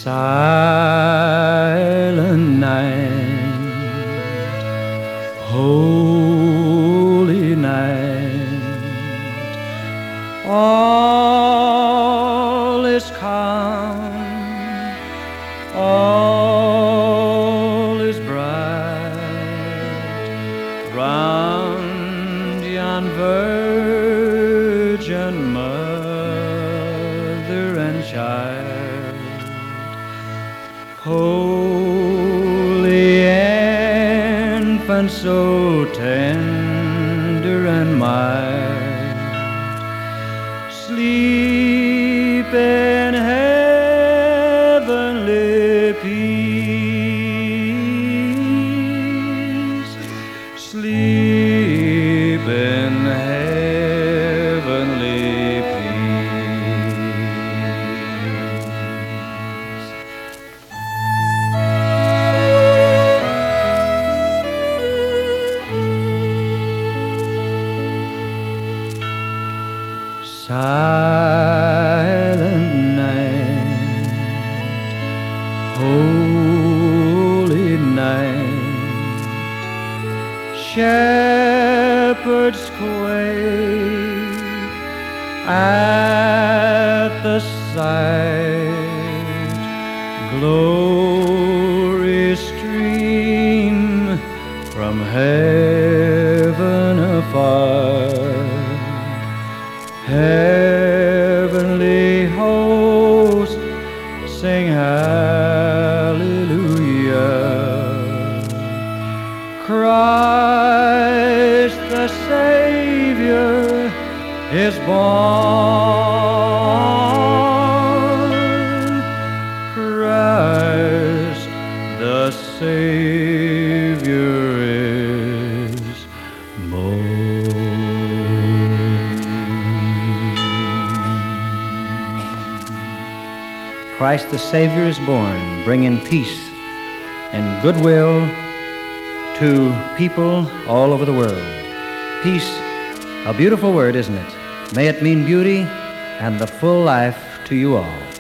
Silent night, holy night, all is calm, all is bright, round yon virgin mother and child. Holy infant, so tender and mild, sleep in heavenly peace, sleep in heavenly Silent night, holy night, shepherds quake at the sight, glory stream from heaven afar. Heavenly host sing hallelujah. Christ the Savior is born. Christ the Savior is born. Christ the Savior is born, bringing peace and goodwill to people all over the world. Peace, a beautiful word, isn't it? May it mean beauty and the full life to you all.